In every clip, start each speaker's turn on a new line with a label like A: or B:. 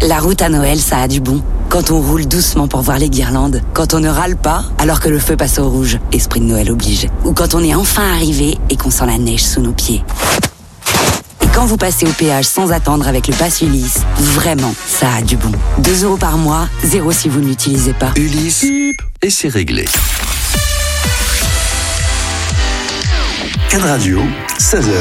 A: La route à Noël, ça a du bon. Quand on roule doucement pour voir les guirlandes. Quand on ne râle pas alors que le feu passe au rouge. Esprit de Noël oblige. Ou quand on est enfin arrivé et qu'on sent la neige sous nos pieds. Et quand vous passez au péage sans attendre avec le pass Ulysse, vraiment, ça a du bon. 2 € par mois, 0 si vous ne l'utilisez pas.
B: Ulysse, et c'est réglé. Can Radio, 16h.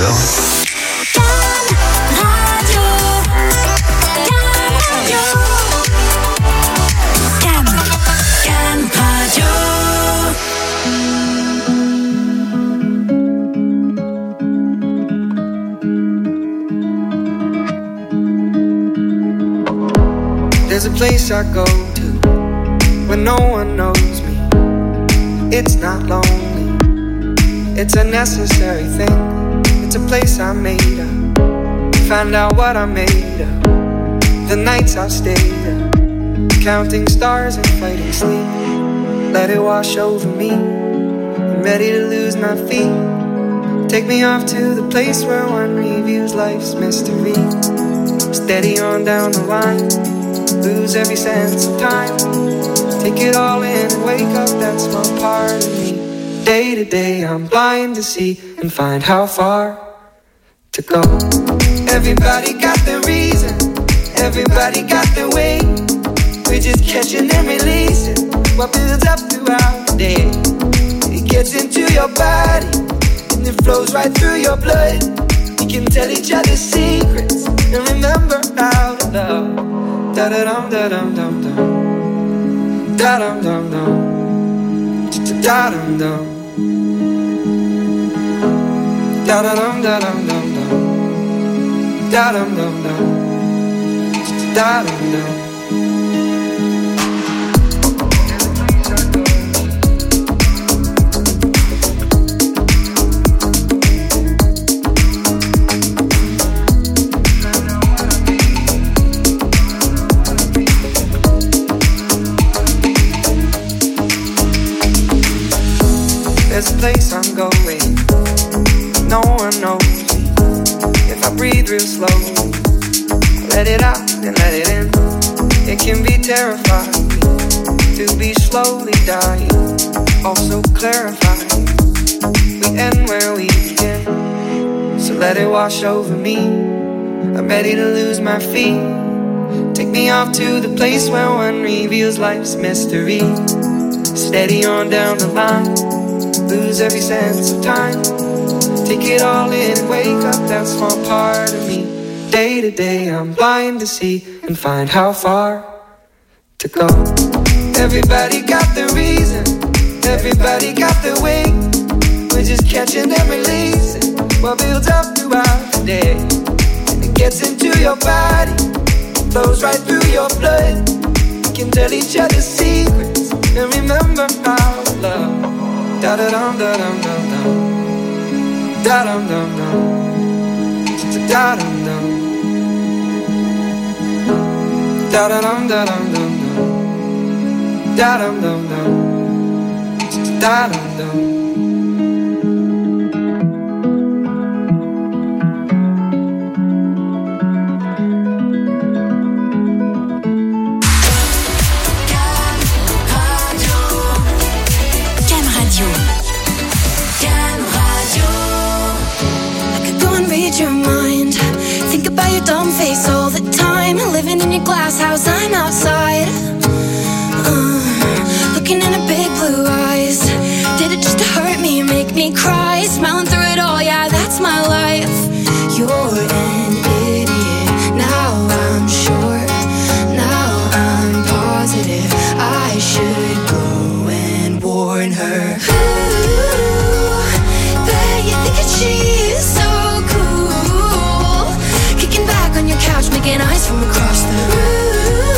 C: There's a place I go to when no one knows me. It's not lonely, it's a necessary thing. It's a place I made up, find out what I made of. The nights I've stayed up, counting stars and fighting sleep. Let it wash over me, I'm ready to lose my feet. Take me off to the place where one reviews life's mystery. Steady on down the line, lose every sense of time. Take it all in and wake up that small part of me. Day to day I'm blind to see and find how far to go. Everybody got their reason, everybody got their way. We're just catching and releasing what builds up throughout the day. It gets into your body and it flows right through your blood. We can tell each other secrets and remember how to love. Da da dum da dum dum dum, da dum dum dum, da dum dum, da da dum da dum dum dum, da dum dum dum, da dum dum. There's a place I'm going, no one knows me. If I breathe real slowly, let it out and let it in. It can be terrifying to be slowly dying, also clarifying. We end where we begin, so let it wash over me. I'm ready to lose my feet. Take me off to the place where one reveals life's mystery. Steady on down the line, lose every sense of time. Take it all in and wake up that small part of me. Day to day I'm blind to see and find how far to go. Everybody got their reason, everybody got their way. We're just catching and releasing what builds up throughout the day. And it gets into your body, flows right through your blood. We can tell each other secrets and remember how to love. Da da dum da dum dum dum, da dum dum dum, da dum dum, da da dum da dum dum dum, da dum dum dum, da dum dum.
D: Your mind, think about your dumb face all the time. Living in your glass house, I'm outside, looking in her big blue eyes. Did it just to hurt me or make me cry? Smiling through it all, yeah, that's my life. You're an idiot, now I'm sure, now I'm positive I should go and warn her. Ooh, bet you think that she's so cool, kicking back on your couch, making eyes from across the room.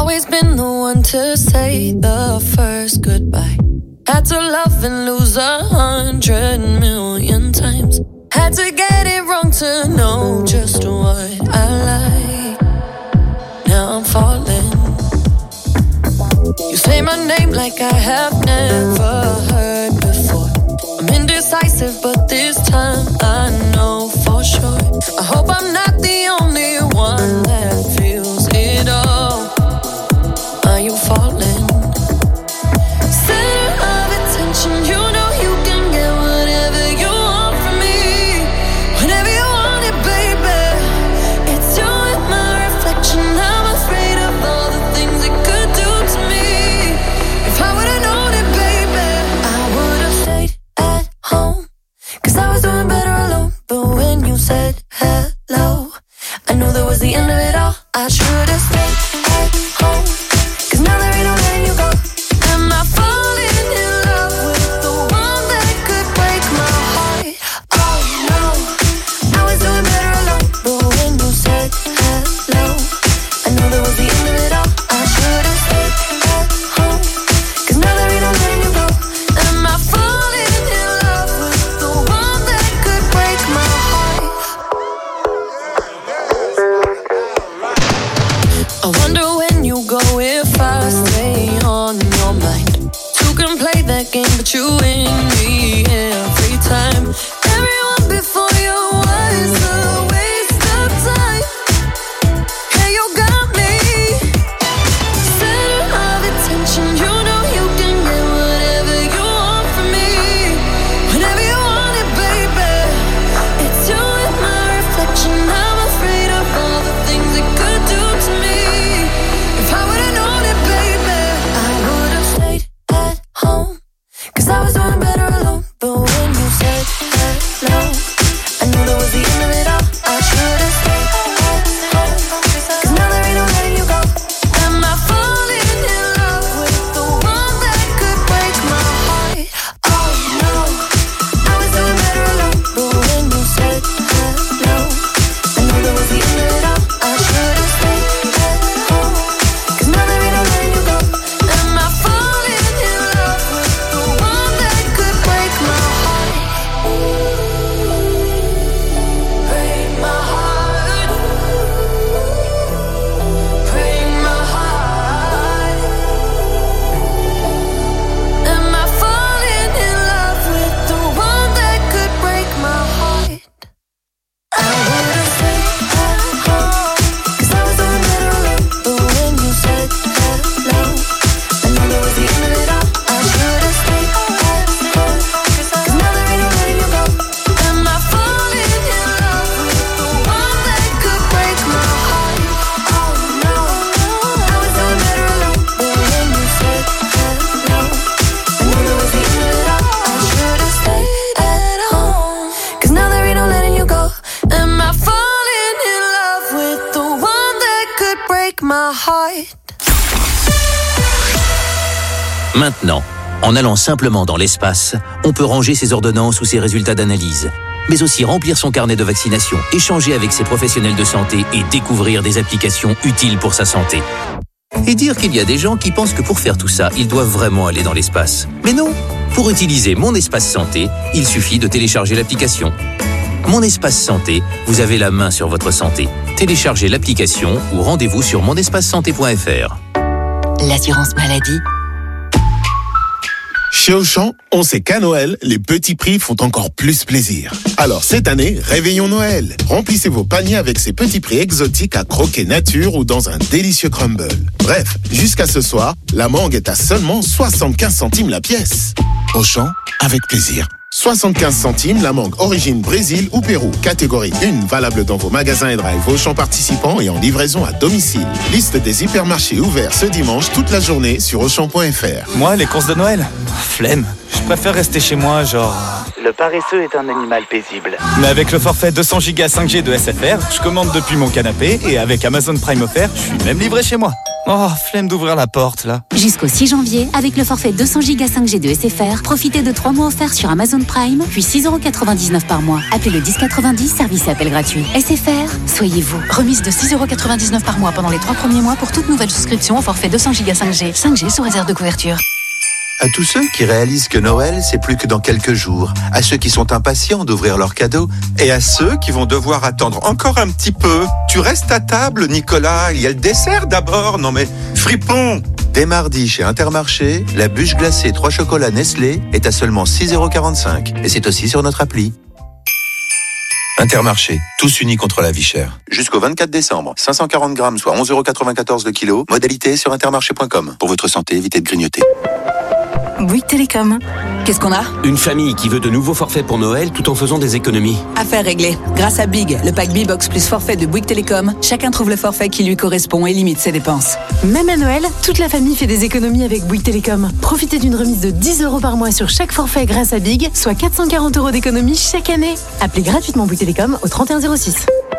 E: always been the one to say the first goodbye. Had to love and lose 100 million times. Had to get it wrong to know just what I like. Now I'm falling. You say my name like I have never heard before. I'm indecisive, but this time I know for sure. I hope I'm not the only one that feels it all. Are you falling? Center of attention, you know you can get whatever you want from me. Whenever you want it, baby. It's you and my reflection. I'm afraid of all the things it could do to me. If I would've known it, baby, I would've stayed at home. 'Cause I was doing better alone. But when you said hello, I knew that was the end of it all. I should've stayed at home. 'Cause now there ain't no letting you go. Am I falling in love with the one that could break my heart? Oh no, I was doing better alone. But when you said hello, I knew that was the end of it all. I should've stayed at home. 'Cause now there ain't no letting you go. Am I falling in love with the one that could break my heart? I wonder when you go if I stay on your mind. Two can play that game, but you win me every time. Everyone before you was a waste of time. Hey, you got me. Center of attention, you know you can get whatever you want from me. Whenever you want it, baby. It's you and my reflection. I'm afraid of all the things it could do to me. If I would've known it, baby, I would've stayed at home. 'Cause I was doing better alone. But when you said hello, I knew that was the end of it all. I should've stayed at home. 'Cause now there ain't no letting you go. Am I falling in love with the one that could break my heart? Oh no, I was doing better alone. But when you said hello, I knew that was the end of it all. I should've stayed at home. 'Cause now there ain't no letting you go. Am I falling in love with the one that could break my heart? Break my heart. Break my heart. Am I falling in love with the one that could break my heart? I would've stayed at home. 'Cause I was doing better alone. But when you said hello, I knew that was the end of it all. I should've stayed at home. 'Cause now there ain't no letting you go. Am I falling in love with the one that could break my heart? Oh no, I was doing better alone. But when you said hello, I knew that was the end of it all. I should've stayed at home. 'Cause now there ain't no letting you go. Am I falling in love with the one that could break my heart?
F: Maintenant, en allant simplement dans l'espace, on peut ranger ses ordonnances ou ses résultats d'analyse, mais aussi remplir son carnet de vaccination, échanger avec ses professionnels de santé et découvrir des applications utiles pour sa santé. Et dire qu'il y a des gens qui pensent que pour faire tout ça, ils doivent vraiment aller dans l'espace. Mais non, pour utiliser Mon Espace Santé, il suffit de télécharger l'application. Mon Espace Santé, vous avez la main sur votre santé. Téléchargez l'application ou rendez-vous sur monespacesanté.fr.
A: L'assurance maladie.
G: Chez Auchan, on sait qu'à Noël, les petits prix font encore plus plaisir. Alors cette année, réveillons Noël. Remplissez vos paniers avec ces petits prix exotiques à croquer nature ou dans un délicieux crumble. Bref, jusqu'à ce soir, la mangue est à seulement 75 centimes la pièce. Auchan, avec plaisir. 75 centimes la mangue origine Brésil ou Pérou. Catégorie 1, valable dans vos magasins et drive Auchan participants et en livraison à domicile. Liste des hypermarchés ouverts ce dimanche toute la journée sur Auchan.fr.
H: Moi, les courses de Noël, flemme. Je préfère rester chez moi, genre...
I: Le paresseux est un animal paisible.
H: Mais avec le forfait 200 Go 5G de SFR, je commande depuis mon canapé et avec Amazon Prime offert, je suis même livré chez moi. Oh, flemme d'ouvrir la porte, là.
J: Jusqu'au 6 janvier, avec le forfait 200 Go 5G de SFR, profitez de 3 mois offerts sur Amazon Prime, puis 6,99€ par mois. Appelez le 1090, service et appel gratuit. SFR, soyez vous.
K: Remise de 6,99€ par mois pendant les 3 premiers mois pour toute nouvelle souscription au forfait 200 Go 5G. 5G sous réserve de couverture.
L: À tous ceux qui réalisent que Noël, c'est plus que dans quelques jours. À ceux qui sont impatients d'ouvrir leurs cadeaux.
M: Et à ceux qui vont devoir attendre encore un petit peu. Tu restes à table, Nicolas. Il y a le dessert d'abord. Non mais, fripon.
L: Dès mardi, chez Intermarché, la bûche glacée 3 chocolats Nestlé est à seulement 6,45€. Et c'est aussi sur notre appli.
M: Intermarché, tous unis contre la vie chère.
L: Jusqu'au 24 décembre, 540 grammes, soit 11,94€ le kilo. Modalité sur intermarché.com. Pour votre santé, évitez de grignoter.
K: Bouygues Télécom.
N: Qu'est-ce qu'on a ? Une famille qui veut de nouveaux forfaits pour Noël tout en faisant des économies.
O: Affaire réglée. Grâce à Big, le pack B-Box plus forfait de Bouygues Télécom, chacun trouve le forfait qui lui correspond et limite ses dépenses.
P: Même à Noël, toute la famille fait des économies avec Bouygues Télécom. Profitez d'une remise de 10€ par mois sur chaque forfait grâce à Big, soit 440€ d'économies chaque année. Appelez gratuitement Bouygues Télécom au 3106.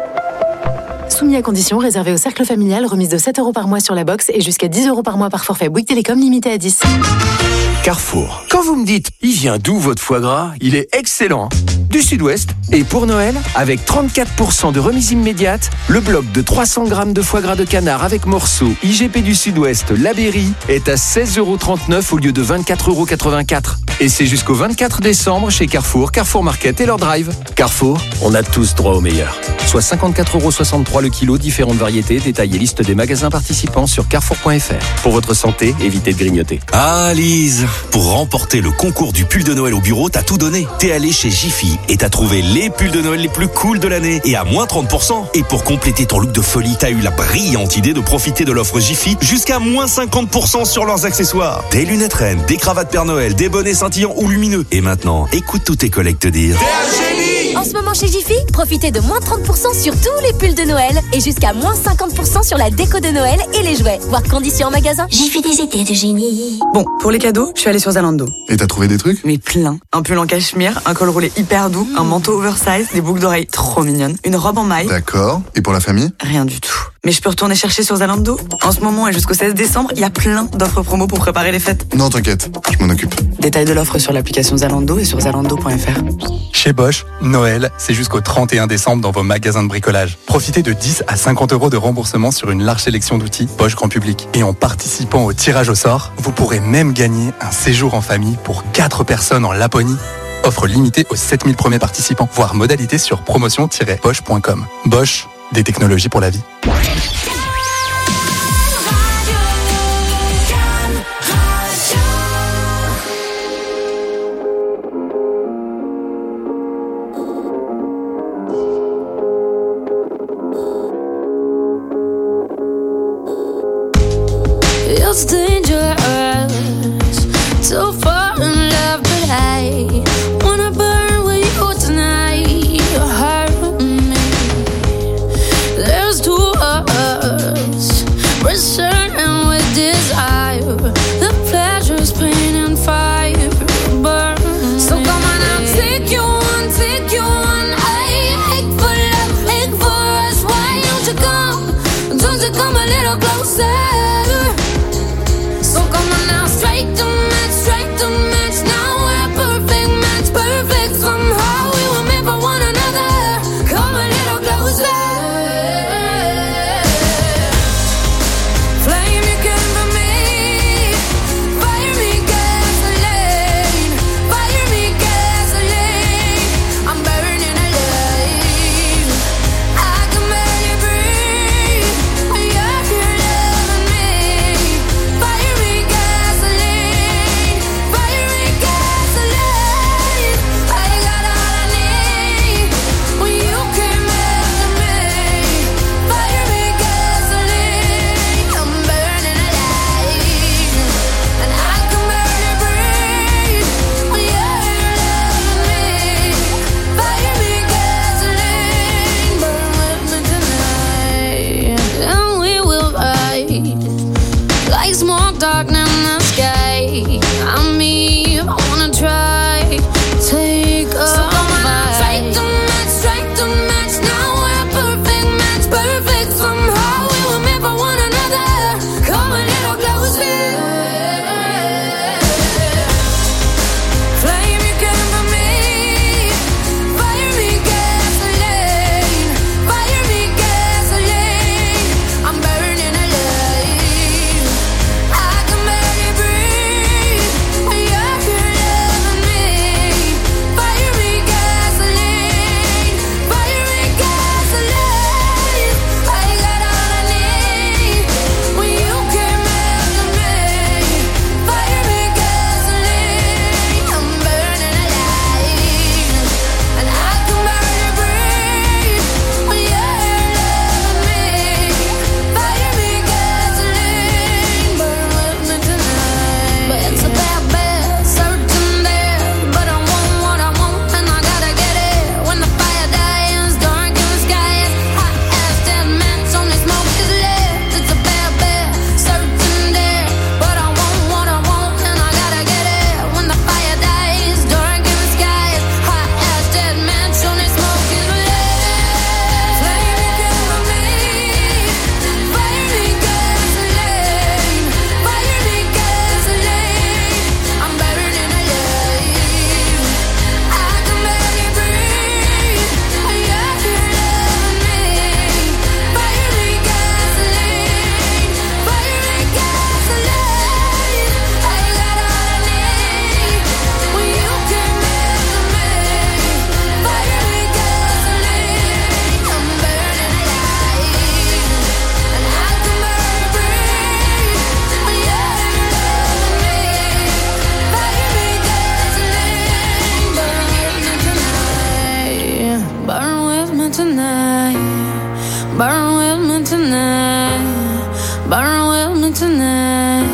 P: Soumis à conditions, réservé au cercle familial, remise de 7€ par mois sur la box et jusqu'à 10€ par mois par forfait Bouygues Télécom limité à 10.
Q: Carrefour. Quand vous me dites, il vient d'où votre foie gras ? Il est excellent. Du Sud-Ouest. Et pour Noël, avec 34% de remise immédiate, le bloc de 300 grammes de foie gras de canard avec morceaux IGP du Sud-Ouest, La Berry, est à 16,39€ au lieu de 24,84€. Et c'est jusqu'au 24 décembre chez Carrefour, Carrefour Market et leur drive. Carrefour, on a tous droit au meilleur. Soit 54,63€ le kilo, différentes variétés, détails et liste des magasins participants sur carrefour.fr. Pour votre santé, évitez de grignoter.
R: Ah Lise, pour remporter le concours du pull de Noël au bureau, t'as tout donné. T'es allé chez Jiffy et t'as trouvé les pulls de Noël les plus cool de l'année et à moins 30%. Et pour compléter ton look de folie, t'as eu la brillante idée de profiter de l'offre Jiffy jusqu'à moins 50% sur leurs accessoires. Des lunettes reines, des cravates Père Noël, des bonnets scintillants ou lumineux. Et maintenant, écoute tous tes collègues te dire...
S: En ce moment chez Jiffy, profitez de moins 30% sur tous les pulls de Noël et jusqu'à moins 50% sur la déco de Noël et les jouets. Voir conditions en magasin.
T: Jiffy, des idées de génie.
U: Bon, pour les cadeaux, je suis allée sur Zalando.
V: Et t'as trouvé des trucs ?
U: Mais plein. Un pull en cachemire, un col roulé hyper doux, un manteau oversize, des boucles d'oreilles trop mignonnes, une robe en maille.
V: D'accord. Et pour la famille ?
U: Rien du tout. Mais je peux retourner chercher sur Zalando ? En ce moment et jusqu'au 16 décembre, il y a plein d'offres promo pour préparer les fêtes.
V: Non, t'inquiète, je m'en occupe.
U: Détails de l'offre sur l'application Zalando et sur zalando.fr.
W: Chez Bosch, Noël, c'est jusqu'au 31 décembre dans vos magasins de bricolage. Profitez de 10 à 50€ de remboursement sur une large sélection d'outils Bosch Grand Public. Et en participant au tirage au sort, vous pourrez même gagner un séjour en famille pour 4 personnes en Laponie. Offre limitée aux 7000 premiers participants. Voir modalité sur promotion-bosch.com. Bosch, des technologies pour la vie.
E: It's dangerous to fall in love, but I wanna burn with you tonight. You hurt me. There's two of us. Burn with me tonight. Burn with me tonight.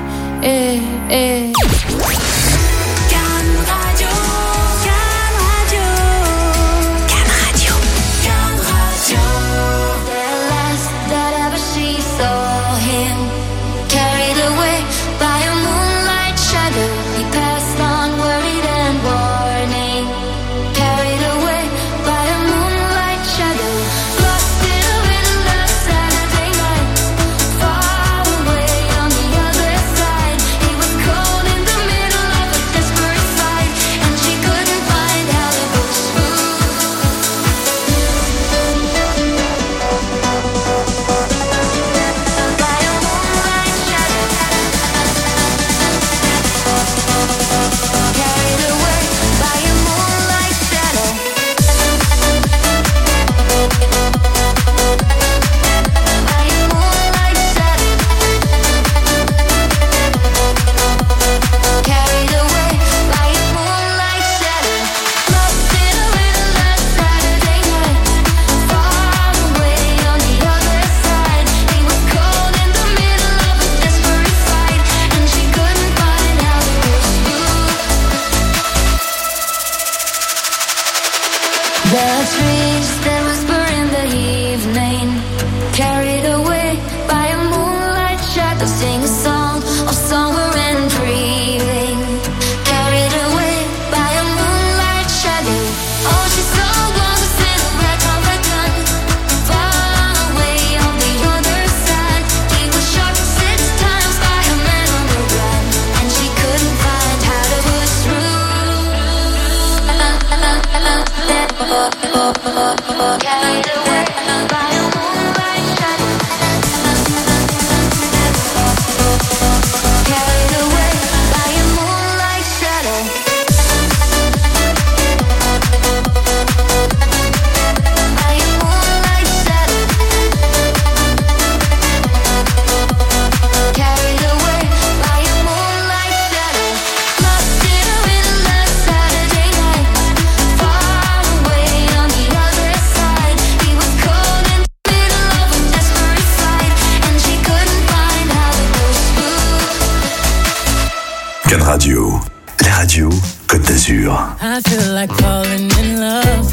B: Radio, la radio Côte d'Azur.
E: I feel like falling in love.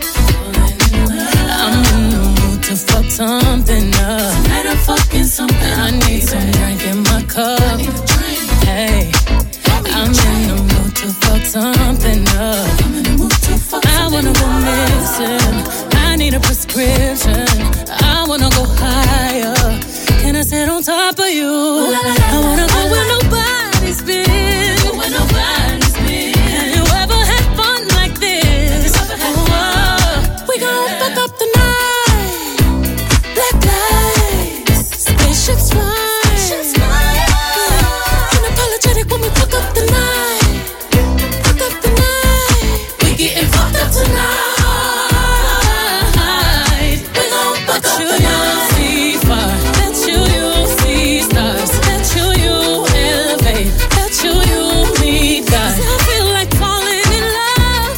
E: I'm in the mood to fuck something up. Tonight I'm fucking something. I need some drink in my cup. Hey, I'm in the mood to fuck something up. I wanna go missing. I need a prescription. I wanna go higher. Can I sit on top of you? I wanna go where nobody's been. You ever had fun like this? We gon' fuck up the night. Black lights, spaceships fly. Unapologetic when we fuck up the night. Fuck up the night. We getting fucked up tonight. We gon' fuck up the night. See far, bet you see stars. Bet you elevate. Bet you meet God. I feel like falling in love.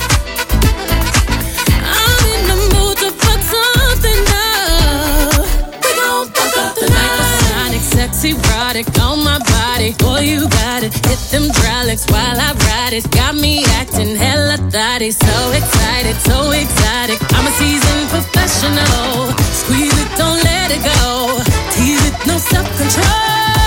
E: I'm in the mood to fuck something up. We gon' fuck up the night. Sonic, sexy, erotic on my body. Boy, you got it. Hit them hydraulics while I ride it. Got me acting hella thotty. So excited, so exotic. I'm a seasoned professional. Squeeze it, don't let it go. Tease it, no self-control.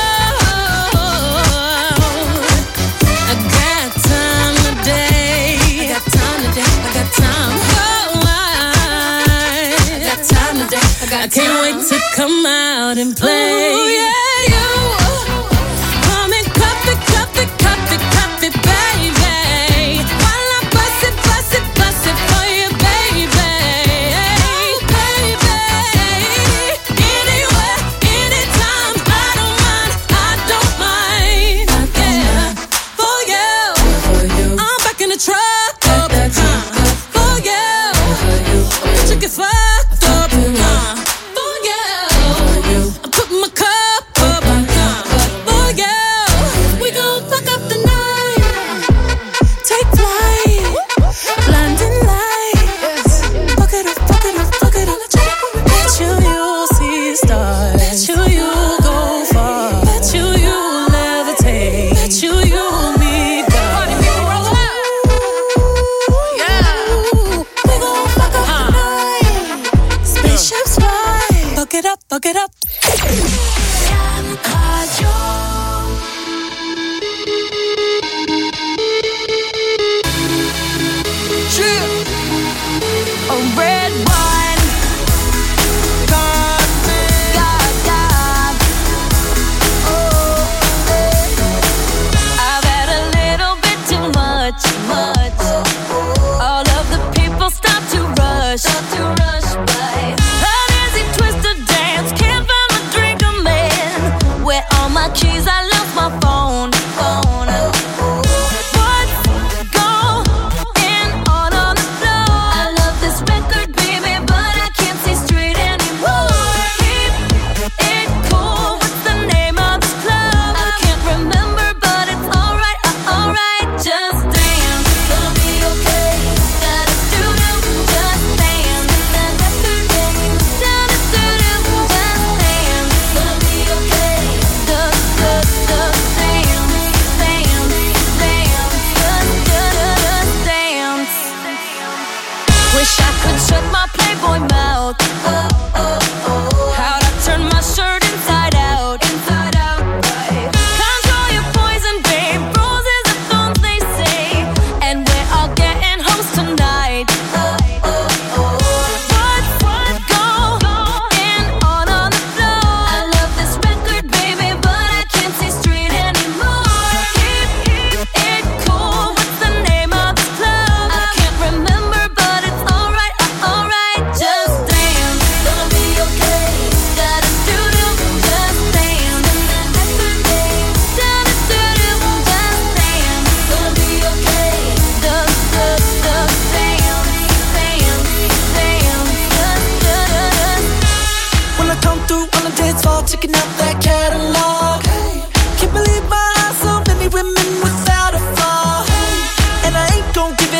E: I got time today. I got time today. I got time. Oh, I got time today. I can't wait to come out and play. Ooh, yeah, you. Come and cup it, cup it, cup it, cup it, baby. While I bust it, bust it, bust it for you, baby. Oh, baby. Anywhere, anytime. I don't mind. I don't mind. Yeah. For you. I'm back in the truck. For you. You get fucked up. For you. I put my cup up. For you. We gon' fuck up the night. Take flight. Blinding lights. Fuck it up, fuck it up, fuck it up. Get you.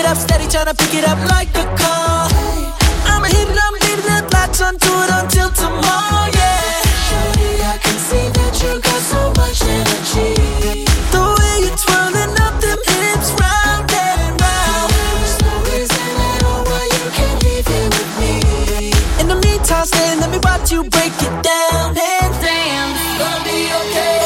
E: up steady, tryna pick it up like a car. I'm leaving it, latch onto it until tomorrow, yeah. Shorty, I can see that you got so much energy. The way you're twirling up them hips round and round. There's no reason at all why you can't leave here with me. In the meantime, stay, let me watch you break it down. Hands down, it's gonna be okay.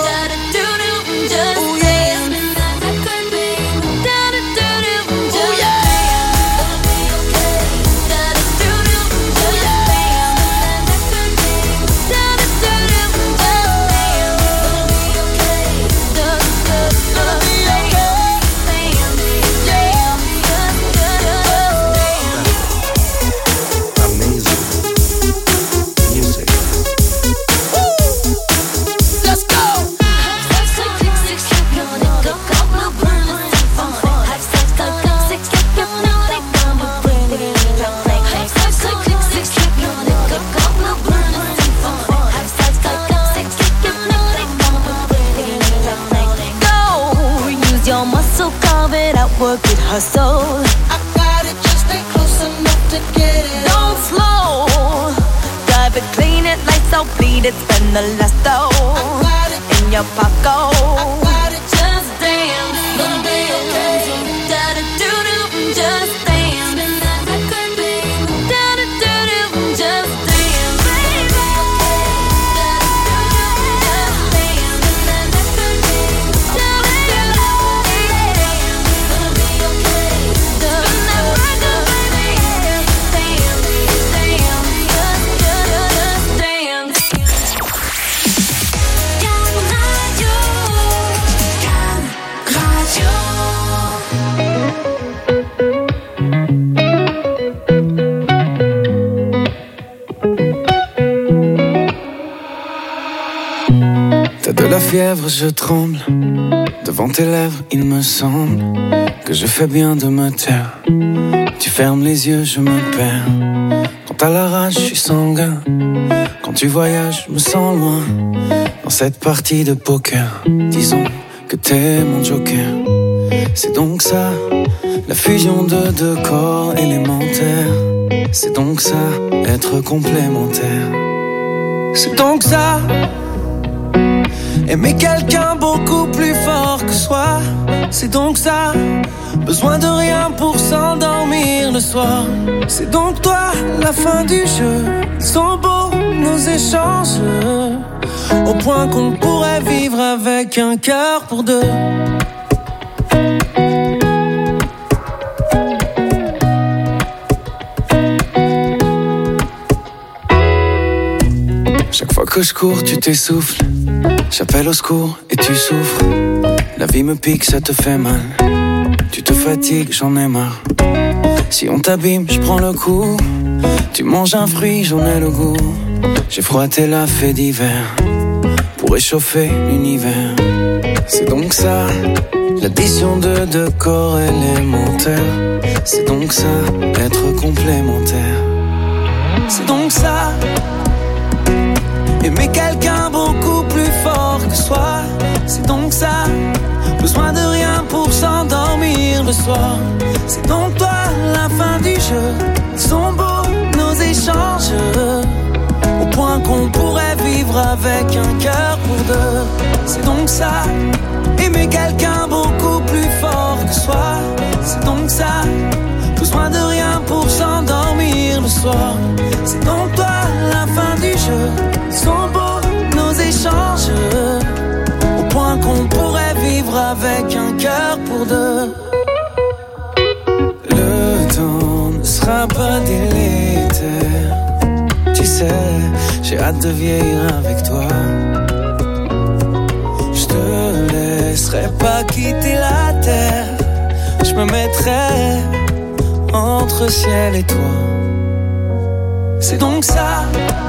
E: Work it, hustle. I got it, just stay close enough to get it. Don't slow. Drive it, clean it, lights out, bleed it, spend the last dough. I got it in your pocket. I got it, just dance, gonna be okay. Da-da-do-do, just dance. Spin that record, babe. Da-da-do-do, just dance, baby. Da-da-do-do, just dance. Spin that record, babe. Da-da-do-do.
C: T'as de la fièvre, je tremble. Devant tes lèvres, il me semble que je fais bien de me taire. Tu fermes les yeux, je me perds. Quand t'as la rage, je suis sanguin. Quand tu voyages, je me sens loin. Dans cette partie de poker, disons que t'es mon joker. C'est donc ça, la fusion de deux corps élémentaires. C'est donc ça, être complémentaire. C'est donc ça, aimer quelqu'un beaucoup plus fort que soi. C'est donc ça, besoin de rien pour s'endormir le soir. C'est donc toi, la fin du jeu. Ils sont beaux nos échanges, au point qu'on pourrait vivre avec un cœur pour deux. Chaque fois que je cours, tu t'essouffles. J'appelle au secours et tu souffres. La vie me pique, ça te fait mal. Tu te fatigues, j'en ai marre. Si on t'abîme, je prends le coup. Tu manges un fruit, j'en ai le goût. J'ai froissé la fée d'hiver pour réchauffer l'univers. C'est donc ça, l'addition de deux corps élémentaires. C'est donc ça, être complémentaire. C'est donc ça, aimer quelqu'un beaucoup plus fort que soi. C'est donc ça, besoin de rien pour s'endormir le soir. C'est donc toi, la fin du jeu. Ils sont beaux nos échanges, au point qu'on pourrait vivre avec un cœur pour deux. C'est donc ça, aimer quelqu'un beaucoup plus fort que soi. C'est donc ça, besoin de rien pour s'endormir le soir. C'est donc toi, la fin du jeu. Ils sont beaux nos échanges, au point qu'on pourrait vivre avec un cœur pour deux. Le temps ne sera pas délétère. Tu sais, j'ai hâte de vieillir avec toi. Je te laisserai pas quitter la terre. Je me mettrai entre ciel et toi. C'est donc ça,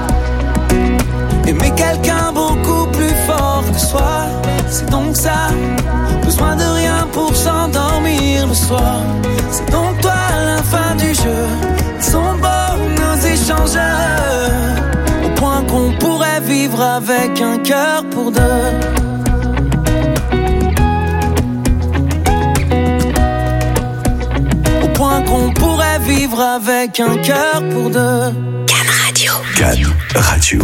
C: aimer quelqu'un beaucoup plus fort que soi. C'est donc ça, besoin de rien pour s'endormir le soir. C'est donc toi, la fin du jeu. Ils sont beaux nos échanges, au point qu'on pourrait vivre avec un cœur pour deux. vivre avec un cœur pour deux.
B: Can Radio. Can Radio.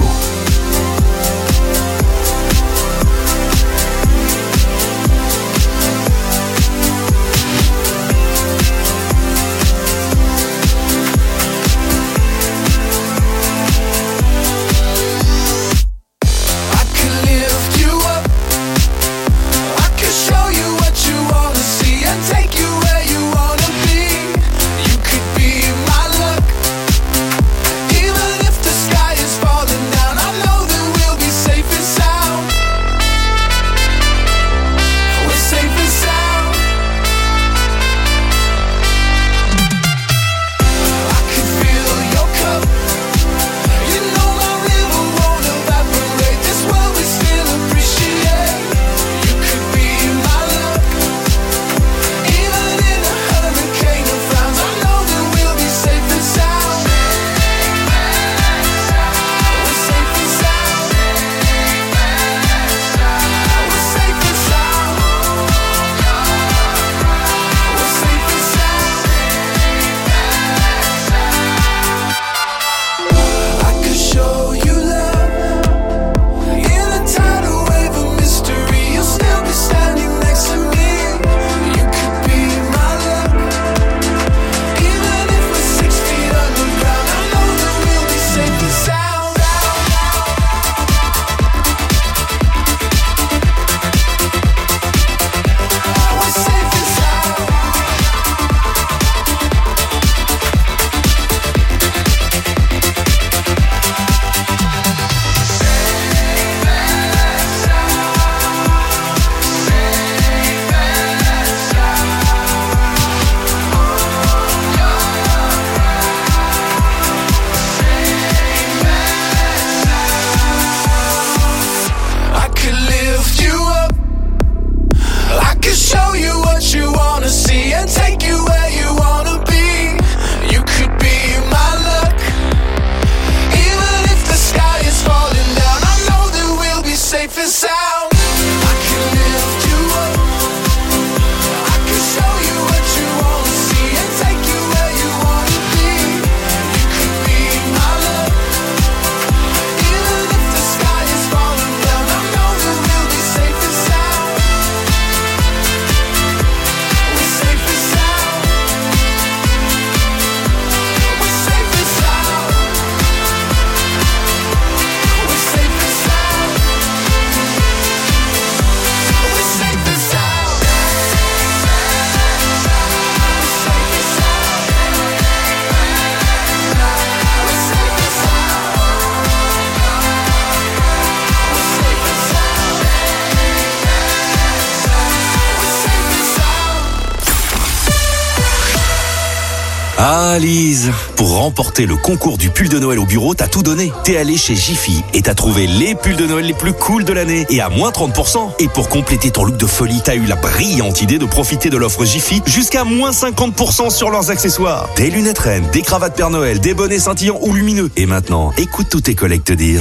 R: Ah Lise, pour remporter le concours du pull de Noël au bureau, t'as tout donné. T'es allé chez Jiffy et t'as trouvé les pulls de Noël les plus cool de l'année et à moins 30%. Et pour compléter ton look de folie, t'as eu la brillante idée de profiter de l'offre Jiffy jusqu'à moins 50% sur leurs accessoires. Des lunettes reines, des cravates Père Noël, des bonnets scintillants ou lumineux. Et maintenant, écoute tous tes collègues te dire...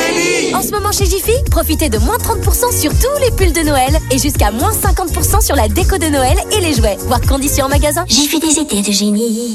S: En ce moment chez Jiffy, profitez de moins 30% sur tous les pulls de Noël et jusqu'à moins 50% sur la déco de Noël et les jouets. Voir conditions en magasin.
T: Jiffy des étés de génie.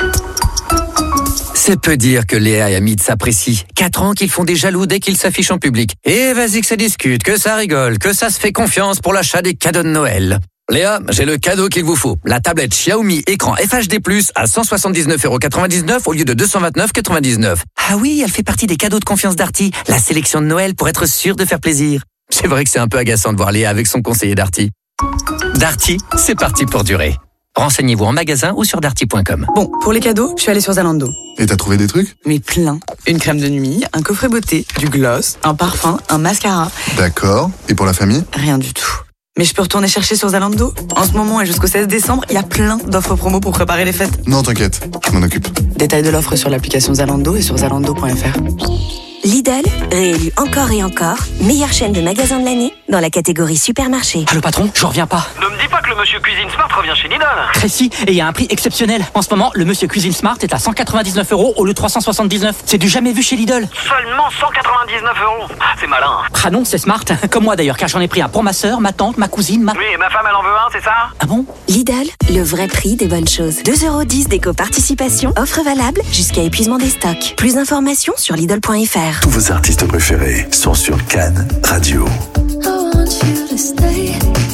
A: C'est peu dire que Léa et Hamid s'apprécient. 4 ans qu'ils font des jaloux dès qu'ils s'affichent en public. Et vas-y que ça discute, que ça rigole, que ça se fait confiance pour l'achat des cadeaux de Noël. Léa, j'ai le cadeau qu'il vous faut. La tablette Xiaomi écran FHD+, à 179,99€ au lieu de 229,99€. Ah oui, elle fait partie des cadeaux de confiance Darty, la sélection de Noël pour être sûr de faire plaisir. C'est vrai que c'est un peu agaçant de voir Léa avec son conseiller Darty. Darty, c'est parti pour durer. Renseignez-vous en magasin ou sur darty.com.
U: Bon, pour les cadeaux, je suis allée sur Zalando.
V: Et t'as trouvé des trucs?
U: Mais plein. Une crème de nuit, un coffret beauté, du gloss, un parfum, un mascara.
V: D'accord. Et pour la famille?
U: Rien du tout. Mais je peux retourner chercher sur Zalando. En ce moment et jusqu'au 16 décembre, il y a plein d'offres promo pour préparer les fêtes.
V: Non, t'inquiète, je m'en occupe.
U: Détails de l'offre sur l'application Zalando et sur zalando.fr.
T: Lidl, réélu encore et encore, meilleure chaîne de magasins de l'année dans la catégorie supermarché.
A: Ah le patron, je reviens pas.
D: Ne me dis pas que le Monsieur Cuisine Smart revient chez Lidl.
F: Précis, et il y a un prix exceptionnel. En ce moment, le Monsieur Cuisine Smart est à 199 € au lieu de 379. C'est du jamais vu chez Lidl.
D: Seulement 199 €. C'est malin.
F: Ah non, c'est smart. Comme moi d'ailleurs, car j'en ai pris un pour ma sœur, ma tante, ma cousine,
D: Oui, et ma femme, elle en veut un, c'est ça?
F: Ah bon?
T: Lidl, le vrai prix des bonnes choses. 2,10 € d'éco-participation, offre valable jusqu'à épuisement des stocks. Plus d'informations sur Lidl.fr.
B: Tous vos artistes préférés sont sur Cannes Radio.
E: I want you to stay.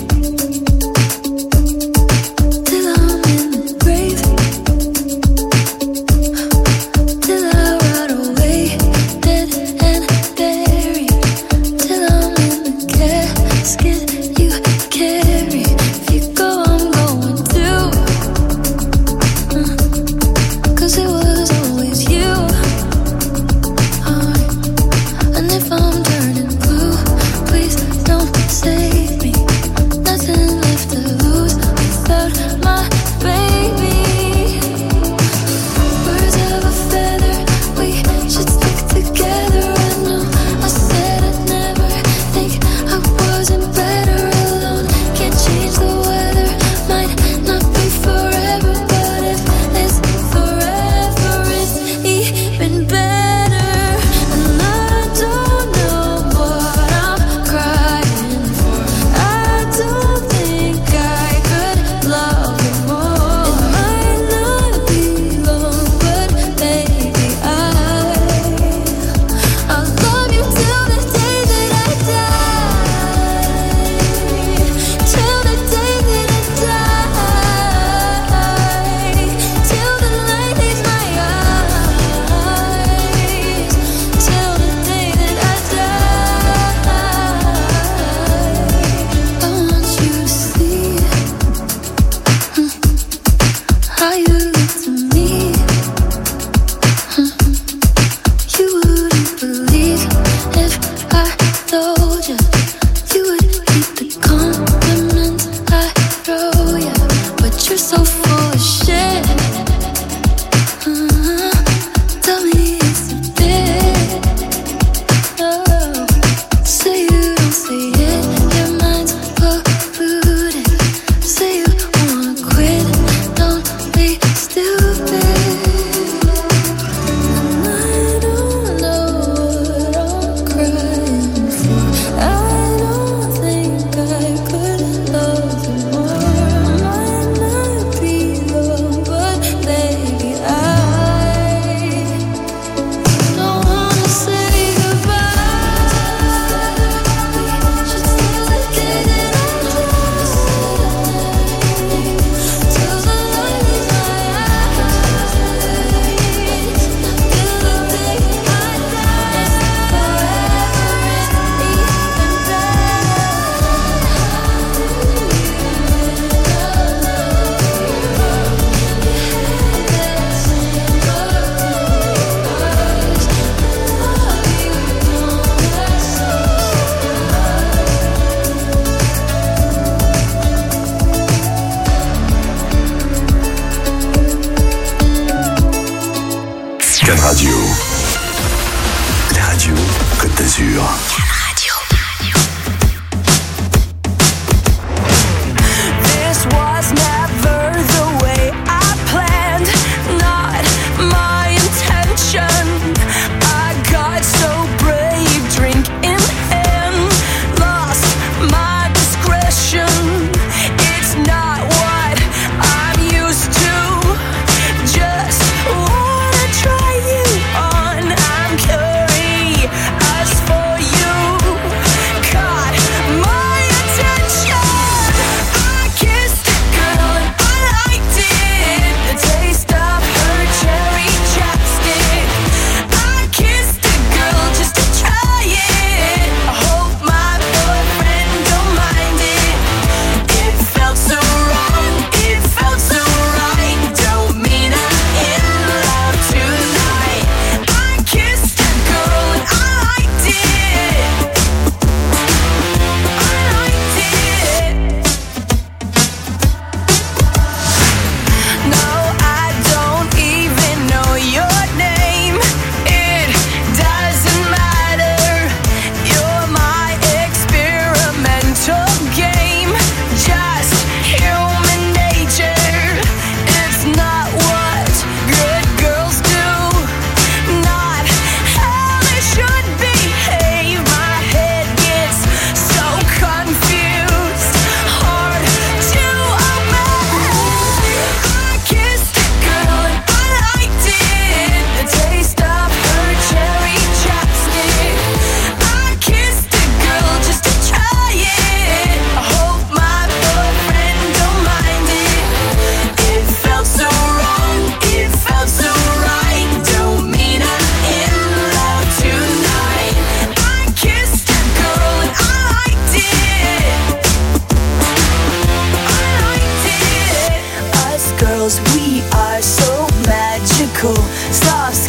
B: Radio. La radio Côte d'Azur.
E: This was never the way I planned, not my intention. I got so brave, drink in hand, lost my discretion. It's not what I'm used to, just wanna try you on. I'm curious for you.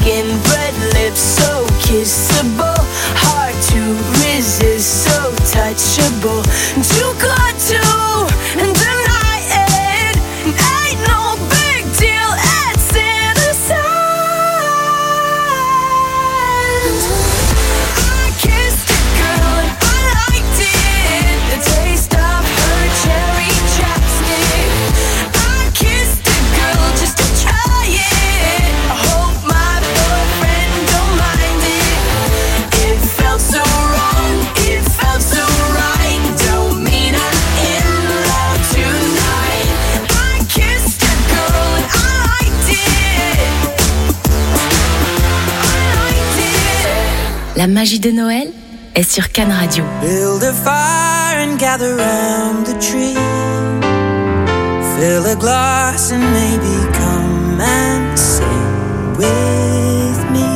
C: skin, red lips, so kissable. Hard to resist, so touchable. Too good to deny it. Ain't no big deal, it's innocent. I kissed a girl and I liked it. The taste of her cherry chapstick. I kissed a girl just to try it. I hope my boyfriend don't mind it. It felt so wrong, it felt so right. Don't mean I'm in love tonight. I kissed a girl and I liked it.
G: La magie de Noël est sur Cannes Radio.
C: Build a fire and gather round the tree. Fill a glass and maybe come and sing with me.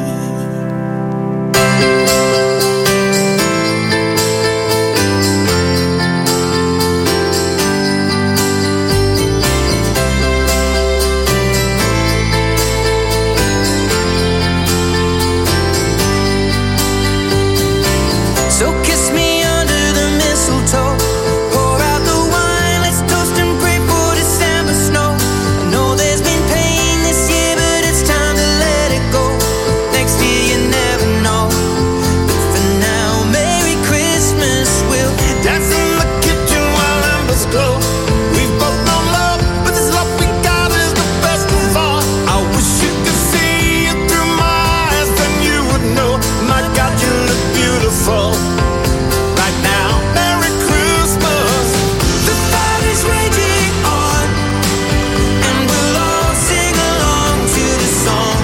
C: So kiss me under the mistletoe. Pour out the wine, let's toast and pray for December snow. I know there's been pain this year, but it's time to let it go. Next year you never know. But for now, Merry Christmas. We'll dance in the kitchen while embers glow. We've both known love, but this love we got is the best of all. I wish you could see it through my eyes, then you would know. My God, you look beautiful. Right now, Merry Christmas. The fight is raging on, and we'll all sing along to the song.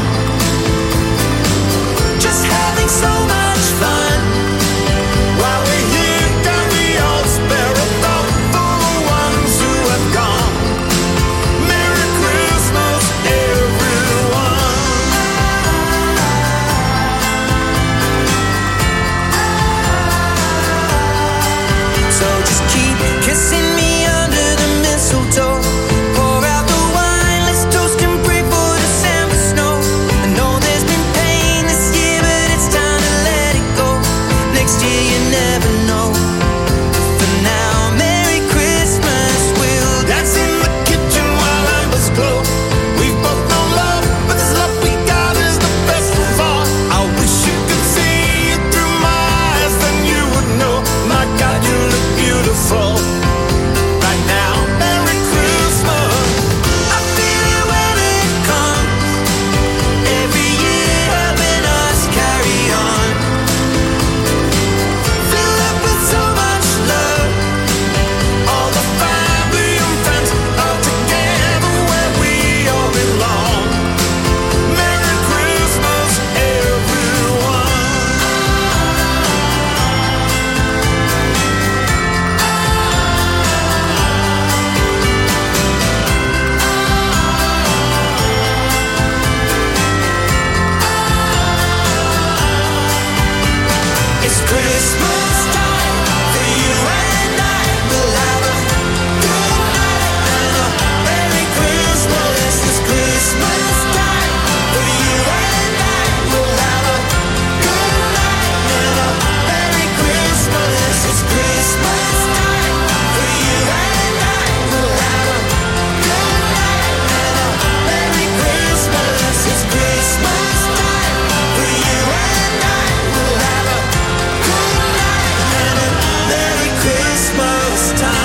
C: Just having so much fun. While we're here, can we all spare a thought for the ones who have gone? Merry Christmas, everyone. So just keep kissing me under the mistletoe. Pour out the wine, let's toast and pray for December snow. I know there's been pain this year, but it's time to let it go. Next year you never know. For now, Merry Christmas. We'll dance in the kitchen while embers glow. We've both known love, but this love we got is the best of all. I wish you could see it through my eyes, then you would know. My God, you look beautiful. Right now, Merry Christmas. I feel it when it comes. Every year helping us carry on. Fill up with so much love. All the family and friends are together where we all belong. Merry Christmas, everyone. It's Christmas time for you and I. We'll have a good night and a Merry Christmas. It's Christmas time for you and I. We'll have a good night and a Merry Christmas. It's Christmas time for you and I. We'll have a good night and a Merry Christmas. It's Christmas time for you and I. We'll have a good night and a Merry Christmas time.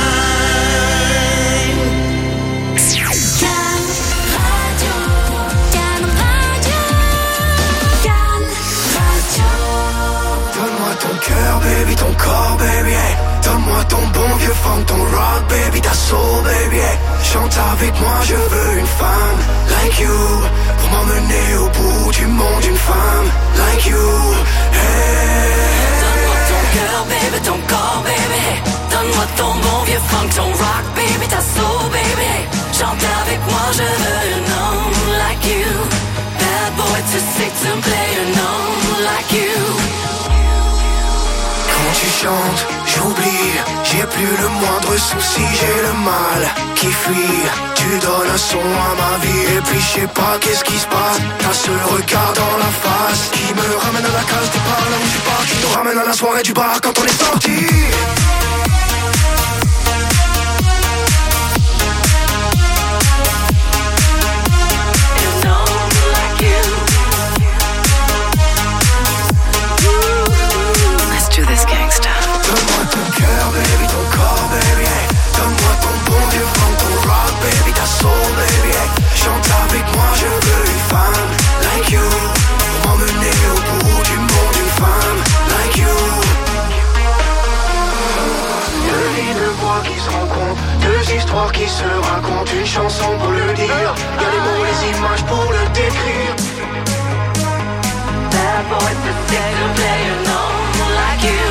E: Cannes Radio, Cannes Radio, Cannes Radio.
C: Donne-moi ton cœur, baby, ton corps, baby, hey. Donne-moi ton bon vieux funk, ton rock, baby, ta soul, baby, hey. Chante avec moi, je veux une femme like you, pour m'emmener au bout du monde, une femme like you, hey.
E: Donne-moi ton cœur, baby, ton corps, baby. Donne-moi ton bon vieux funk, ton rock, baby, ta soul, baby. Chante avec moi, je veux un homme like you. Bad boy to sit and play an homme like you.
C: Quand tu chantes, j'oublie, j'ai et plus le moindre souci, j'ai le mal qui fuit. Tu donnes un son à ma vie et puis je sais pas qu'est-ce qui se passe. T'as ce regard dans la face qui me ramène à la case départ, là où je suis pas, qui nous ramène à la soirée du bar quand on est sorti. Donne-moi ton cœur, baby, ton corps, baby, hey. Donne-moi ton bon vieux funk, ton rock, baby, ta soul, baby, hey. Chante avec moi, je veux une femme like you, pour m'emmener au bout du monde, une femme like you. Deux vies, deux voix qui se rencontrent, deux histoires qui se racontent, une chanson pour le dire, y'a les mots, les images pour le décrire. Bad boy, the second player, no like you.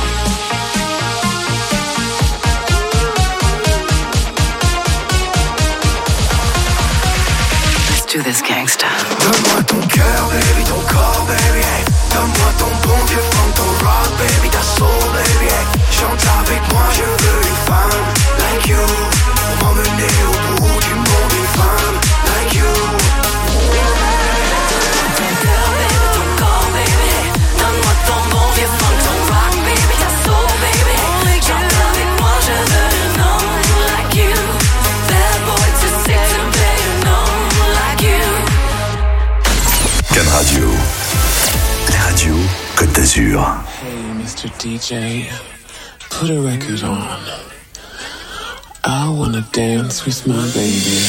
O: Do this gangsta.
C: Donne-moi ton cœur, baby, ton corps, baby, hey. Donne-moi ton bon vieux funk, ton rock, baby, ta soul, baby, hey. Chante avec moi, je veux une femme like you, pour m'emmener au bout du monde, une femme like you. Ton cœur, baby, ton corps, baby, hey. Donne-moi ton bon vieux funk, ton rock, baby, ta soul, baby, hey. Chante avec moi, je veux un homme like you. Bad boy to six and play an homme like you.
B: Can Radio, la radio Côte d'Azur.
H: Hey, Mr. DJ, put a record on. I wanna dance with my baby.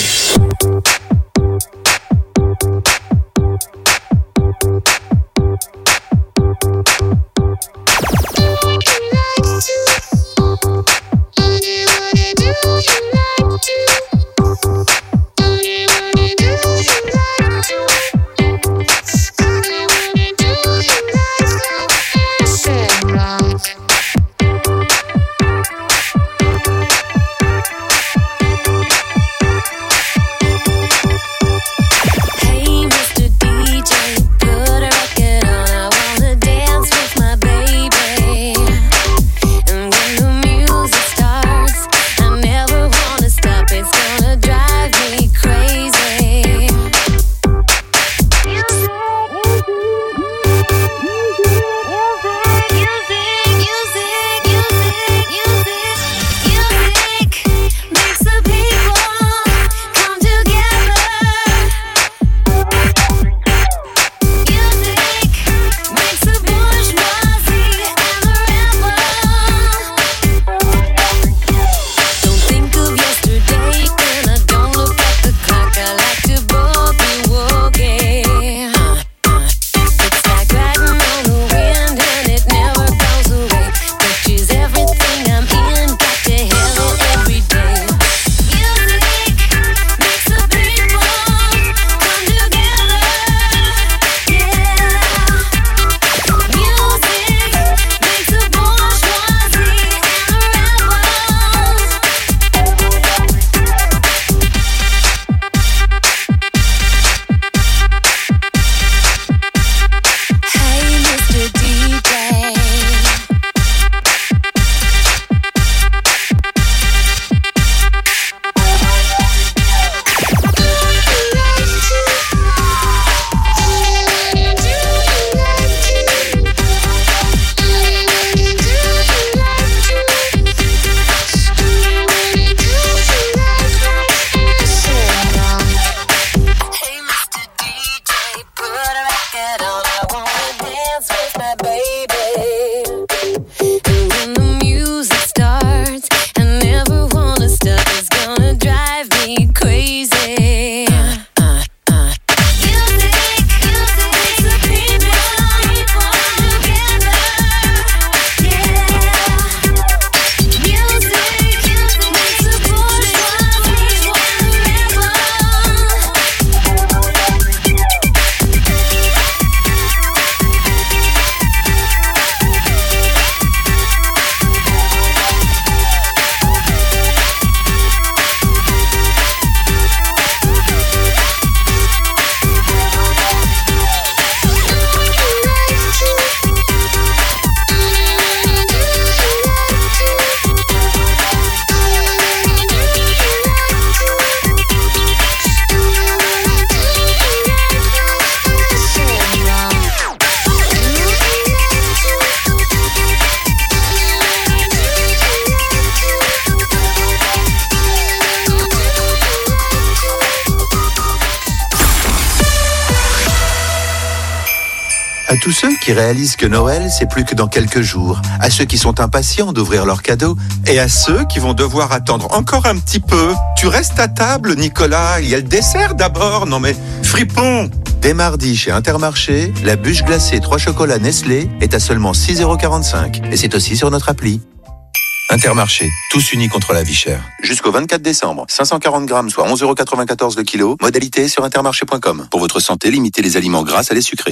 L: À tous ceux qui réalisent que Noël, c'est plus que dans quelques jours. À ceux qui sont impatients d'ouvrir leurs cadeaux. Et à ceux qui vont devoir attendre encore un petit peu. Tu restes à table, Nicolas. Il y a le dessert d'abord. Non mais, fripon! Dès mardi, chez Intermarché, la bûche glacée 3 chocolats Nestlé est à seulement 6,45 €. Et c'est aussi sur notre appli. Intermarché, tous unis contre la vie chère. Jusqu'au 24 décembre, 540 grammes, soit 11,94 € le kilo. Modalité sur intermarché.com. Pour votre santé, limitez les aliments gras à les sucrés.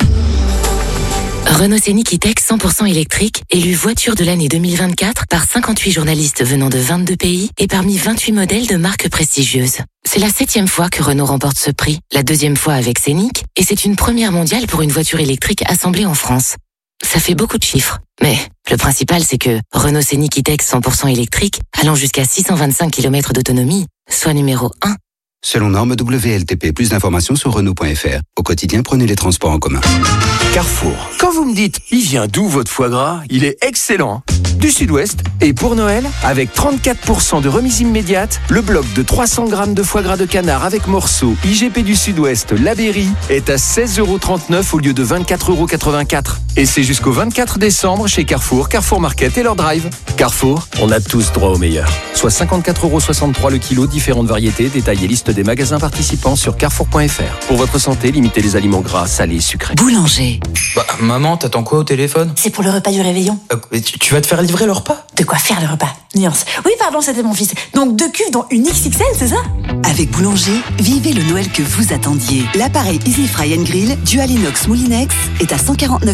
G: Renault Scénic E-Tech 100% électrique, élu voiture de l'année 2024 par 58 journalistes venant de 22 pays et parmi 28 modèles de marques prestigieuses. C'est la 7e fois que Renault remporte ce prix, la 2e fois avec Scénic, et c'est une première mondiale pour une voiture électrique assemblée en France. Ça fait beaucoup de chiffres, mais le principal c'est que Renault Scénic E-Tech 100% électrique, allant jusqu'à 625 km d'autonomie, soit numéro 1.
I: Selon norme WLTP, plus d'informations sur Renault.fr. Au quotidien, prenez les transports en commun.
Q: Carrefour. Quand vous me dites, il vient d'où votre foie gras? Il est excellent. Du Sud-Ouest. Et pour Noël, avec 34% de remise immédiate, le bloc de 300 grammes de foie gras de canard avec morceaux IGP du Sud-Ouest, La Berry, est à 16,39 € au lieu de 24,84 €. Et c'est jusqu'au 24 décembre chez Carrefour, Carrefour Market et leur drive. Carrefour, on a tous droit au meilleur. Soit 54,63 € le kilo, différentes variétés, détails et liste des magasins participants sur carrefour.fr. Pour votre santé, limitez les aliments gras, salés, sucrés.
J: Boulanger. Maman, t'attends quoi au téléphone?
M: C'est pour le repas du réveillon.
J: Tu vas te faire livrer le repas?
M: De quoi faire le repas? Nuance. Oui, pardon, c'était mon fils. Donc 2 cuves dont une XXL, c'est ça?
O: Avec Boulanger, vivez le Noël que vous attendiez. L'appareil Easy Fry & Grill Dual Inox Moulinex est à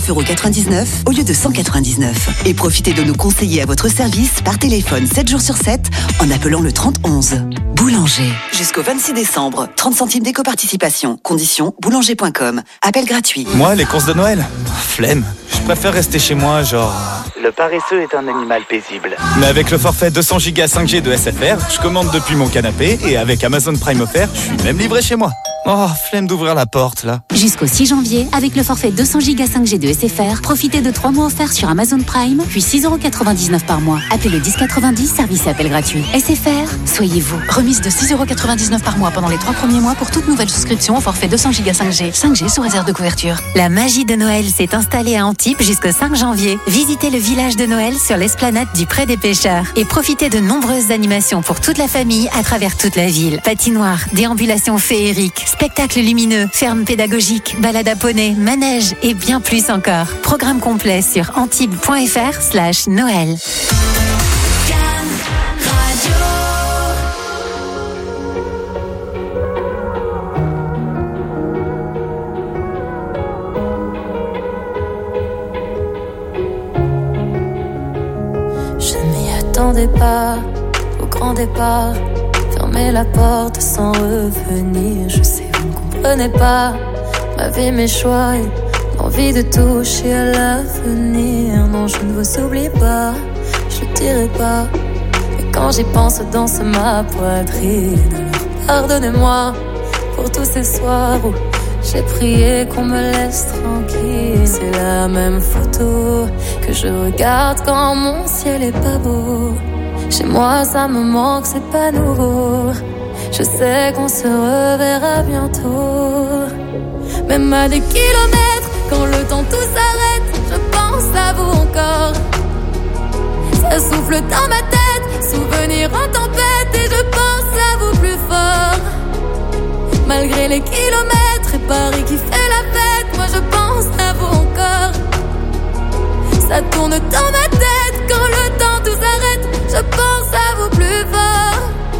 O: 149,99 € au lieu de 199 €. Et profitez de nos conseillers à votre service par téléphone 7 jours sur 7 en appelant le 3011. Boulanger. Jusqu'au 26 décembre, 30 centimes d'éco-participation. Conditions boulanger.com. Appel gratuit.
X: Moi, les courses de Noël, flemme. Je préfère rester chez moi, genre...
Y: Le paresseux est un animal paisible.
X: Mais avec le forfait 200 Go 5G de SFR, je commande depuis mon canapé et avec Amazon Prime offert, je suis même livré chez moi. Oh, flemme d'ouvrir la porte, là.
Z: Jusqu'au 6 janvier, avec le forfait 200 Go 5G de SFR, profitez de 3 mois offerts sur Amazon Prime, puis 6,99 € par mois. Appelez le 1090, service et appel gratuit. SFR, soyez vous.
K: Remise de 6,99 € par mois pendant les 3 premiers mois pour toute nouvelle souscription au forfait 200 Go 5G. 5G sous réserve de couverture.
S: La magie de Noël s'est installée à Antibes jusqu'au 5 janvier. Visitez le village de Noël sur l'esplanade du Pré des Pêcheurs et profitez de nombreuses animations pour toute la famille à travers toute la ville. Patinoire, déambulations féeriques, spectacles lumineux, fermes pédagogiques, balades à poney, manèges et bien plus encore. Programme complet sur antibes.fr/Noël.
E: Je m'y attendais pas au grand départ. Fermer la porte sans revenir. Je sais, vous ne comprenez pas ma vie, mes choix et l'envie de toucher à l'avenir. Non, je ne vous oublie pas, je le dirai pas. Mais quand j'y pense, danse ma poitrine. Alors pardonnez-moi pour tous ces soirs où j'ai prié qu'on me laisse tranquille. C'est la même photo que je regarde quand mon ciel est pas beau. Chez moi ça me manque, c'est pas nouveau. Je sais qu'on se reverra bientôt. Même à des kilomètres, quand le temps tout s'arrête, je pense à vous encore. Ça souffle dans ma tête, souvenir en tempête, et je pense à vous plus fort. Malgré les kilomètres et Paris qui fait la fête, moi je pense à vous encore. Ça tourne dans ma tête, quand le temps tout s'arrête, je pense à vous plus fort.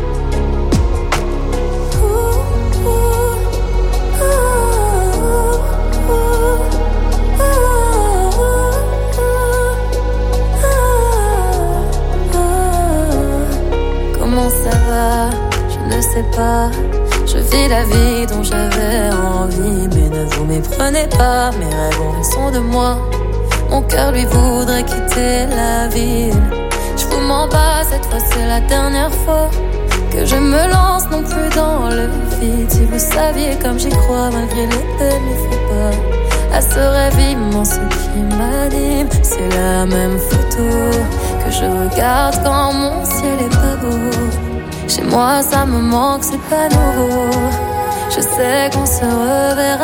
E: Comment ça va? Je ne sais pas. Je vis la vie dont j'avais envie, mais ne vous méprenez pas, mes rêves ont raison de moi. Mon cœur lui voudrait quitter la ville. Je vous mens pas, cette fois c'est la dernière fois que je me lance non plus dans le vide. Si vous saviez comme j'y crois, malgré les peines, il faut pas à ce rêve immense qui m'anime. C'est la même photo que je regarde quand mon ciel est pas beau. Chez moi ça me manque, c'est pas nouveau. Je sais qu'on se reverra